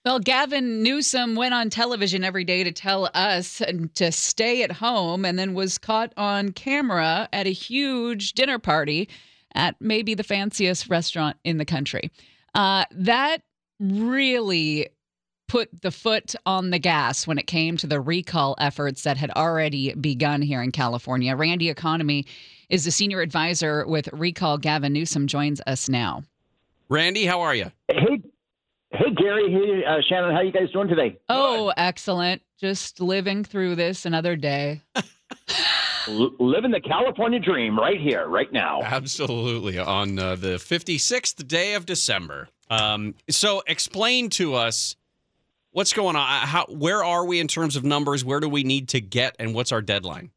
Well, Gavin Newsom went on television every day to tell us to stay at home and then was caught on camera at a huge dinner party at maybe the fanciest restaurant in the country. That really put the foot on the gas when it came to the recall efforts that had already begun here in California. Randy Economy is the senior advisor with Recall. Gavin Newsom joins us now. Randy, how are you? Hey, Gary. Hey, Shannon. How you guys doing today? Oh, excellent. Just living through this another day. Living the California dream right here, right now. Absolutely. On the 56th day of December. So explain to us what's going on. Where are we in terms of numbers? Where do we need to get, and what's our deadline?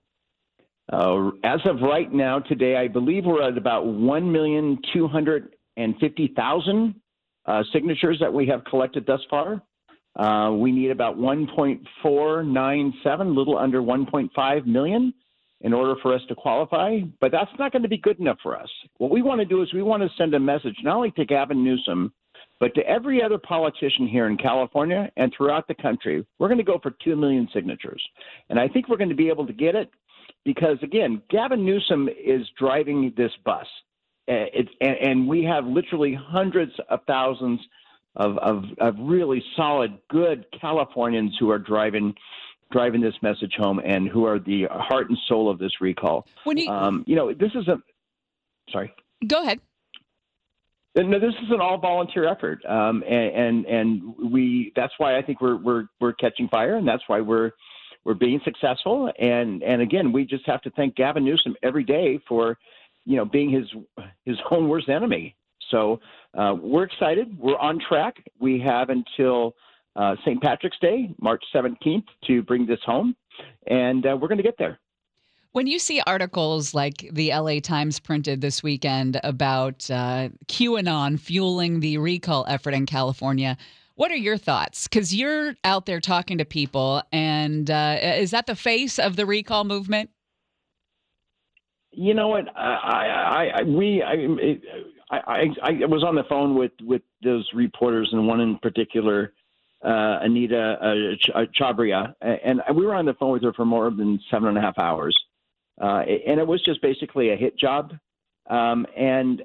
As of right now, today, I believe we're at about 1,250,000 signatures that we have collected thus far. We need about 1.497, a little under 1.5 million in order for us to qualify, but that's not going to be good enough for us. What we want to do is we want to send a message not only to Gavin Newsom, but to every other politician here in California and throughout the country. We're going to go for 2 million signatures. And I think we're going to be able to get it because, again, Gavin Newsom is driving this bus. And we have literally hundreds of thousands of really solid, good Californians who are driving this message home and who are the heart and soul of this recall. This is sorry. Go ahead. No, this is an all volunteer effort, and that's why I think we're catching fire, and that's why we're being successful. And again, we just have to thank Gavin Newsom every day for being his own worst enemy. So we're excited. We're on track. We have until St. Patrick's Day, March 17th, to bring this home, and we're going to get there. When you see articles like the LA Times printed this weekend about QAnon fueling the recall effort in California, what are your thoughts? Because you're out there talking to people, and is that the face of the recall movement? You know what? I was on the phone with those reporters, and one in particular, Anita Chabria, and we were on the phone with her for more than 7.5 hours. And it was just basically a hit job. And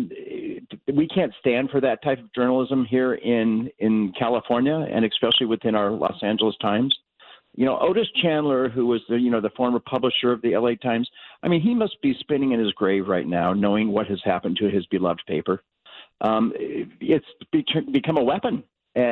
we can't stand for that type of journalism here in California, and especially within our Los Angeles Times. Otis Chandler, who was the former publisher of the LA Times, I mean, he must be spinning in his grave right now, knowing what has happened to his beloved paper. It's become a weapon.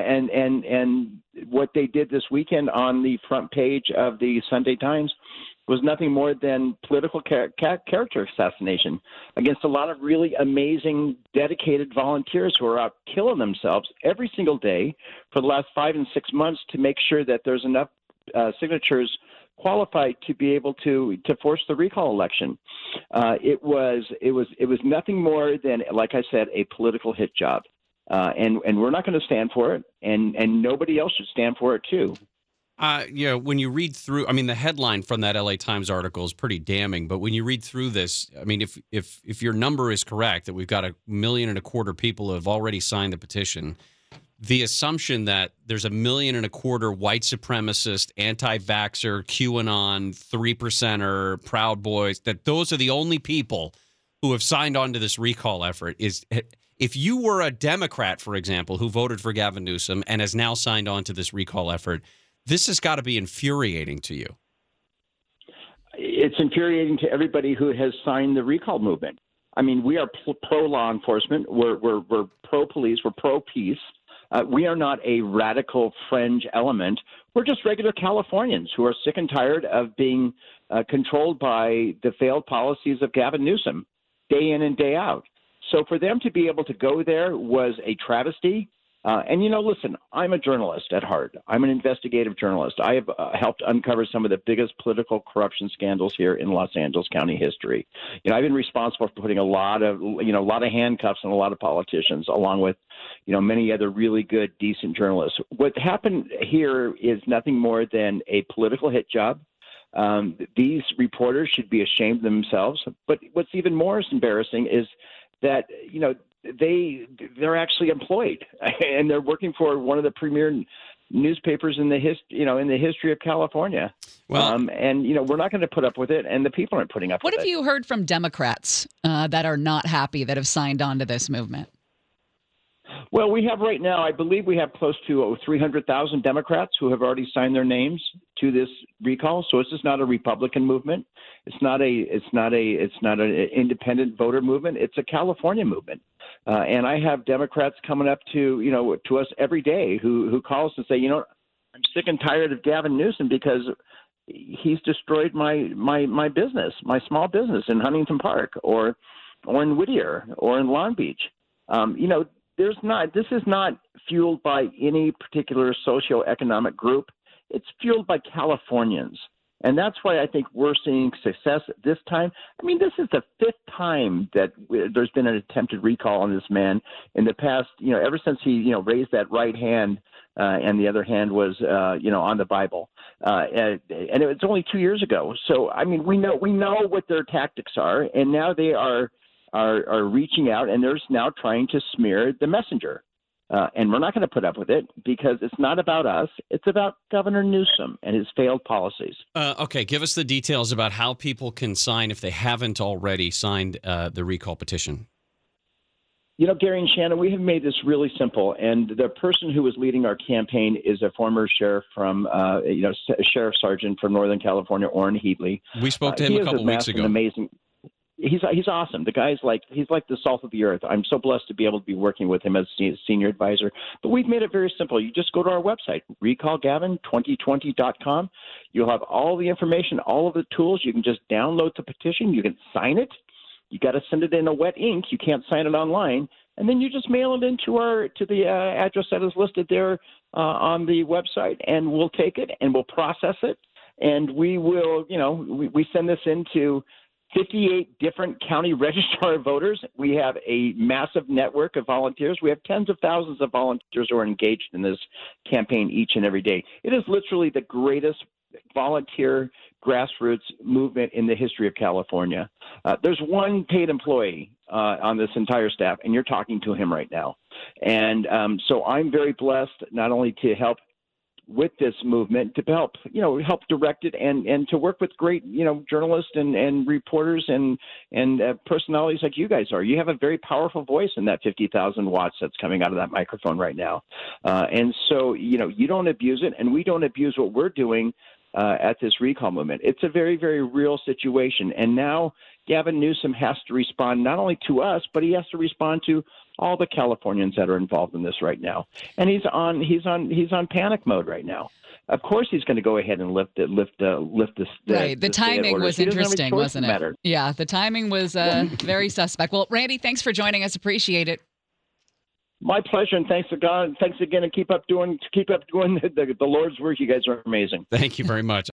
And what they did this weekend on the front page of the Sunday Times was nothing more than political character assassination against a lot of really amazing, dedicated volunteers who are out killing themselves every single day for the last 5 and 6 months to make sure that there's enough signatures qualified to be able to force the recall election. It was nothing more than, like I said, a political hit job. And we're not going to stand for it, and nobody else should stand for it too. When you read through, I mean, the headline from that LA Times article is pretty damning. But when you read through this, I mean, if your number is correct, that we've got 1.25 million people who have already signed the petition, the assumption that there's 1.25 million white supremacist, anti-vaxxer, QAnon, 3%er, Proud Boys, that those are the only people who have signed on to this recall effort is. If you were a Democrat, for example, who voted for Gavin Newsom and has now signed on to this recall effort, this has got to be infuriating to you. It's infuriating to everybody who has signed the recall movement. I mean, we are pro-law enforcement. We're pro-police. We're pro-peace. We are not a radical fringe element. We're just regular Californians who are sick and tired of being controlled by the failed policies of Gavin Newsom day in and day out. So for them to be able to go there was a travesty. Listen, I'm a journalist at heart. I'm an investigative journalist. I have helped uncover some of the biggest political corruption scandals here in Los Angeles County history. I've been responsible for putting a lot of handcuffs on a lot of politicians, along with, many other really good, decent journalists. What happened here is nothing more than a political hit job. These reporters should be ashamed of themselves. But what's even more embarrassing is that, they're actually employed, and they're working for one of the premier newspapers in the history of California. Well, and we're not going to put up with it, and the people aren't putting up What with have it. you heard from Democrats that are not happy that have signed on to this movement? Well, we have right now, I believe we have close to 300,000 Democrats who have already signed their names to this recall. So this is not a Republican movement. It's not an independent voter movement. It's a California movement. And I have Democrats coming up to us every day who call us and say, I'm sick and tired of Gavin Newsom because he's destroyed my business, my small business in Huntington Park or in Whittier or in Long Beach. This is not fueled by any particular socioeconomic group. It's fueled by Californians. And that's why I think we're seeing success this time. I mean, this is the fifth time that there's been an attempted recall on this man in the past, ever since he, raised that right hand and the other hand was, on the Bible. And it was only 2 years ago. So, I mean, we know what their tactics are, and now they are reaching out, and they're now trying to smear the messenger. And we're not going to put up with it because it's not about us. It's about Governor Newsom and his failed policies. Okay, give us the details about how people can sign if they haven't already signed the recall petition. Gary and Shannon, we have made this really simple. And the person who was leading our campaign is a former sheriff from, Sheriff Sergeant from Northern California, Orrin Heatley. We spoke to him a couple weeks ago. Amazing. He's awesome. The guy's he's like the salt of the earth. I'm so blessed to be able to be working with him as senior advisor. But we've made it very simple. You just go to our website, recallgavin2020.com. You'll have all the information, all of the tools. You can just download the petition. You can sign it. You got to send it in a wet ink. You can't sign it online. And then you just mail it into the address that is listed there on the website, and we'll take it and we'll process it. And we will, we send this into 58 different county registrar of voters. We have a massive network of volunteers. We have tens of thousands of volunteers who are engaged in this campaign each and every day. It is literally the greatest volunteer grassroots movement in the history of California. There's one paid employee on this entire staff, and you're talking to him right now. And so I'm very blessed not only to help with this movement, to help direct it and to work with great, journalists and reporters and personalities like you guys are. You have a very powerful voice in that 50,000 watts that's coming out of that microphone right now. And so, you don't abuse it, and we don't abuse what we're doing at this recall movement. It's a very, very real situation. And now Gavin Newsom has to respond not only to us, but he has to respond to all the Californians that are involved in this right now. And he's on panic mode right now. Of course, he's going to go ahead and lift this. Right. The timing was interesting, wasn't it? Yeah, the timing was very suspect. Well, Randy, thanks for joining us. Appreciate it. My pleasure, and thanks to God. Thanks again, and keep up doing the Lord's work. You guys are amazing. Thank you very much.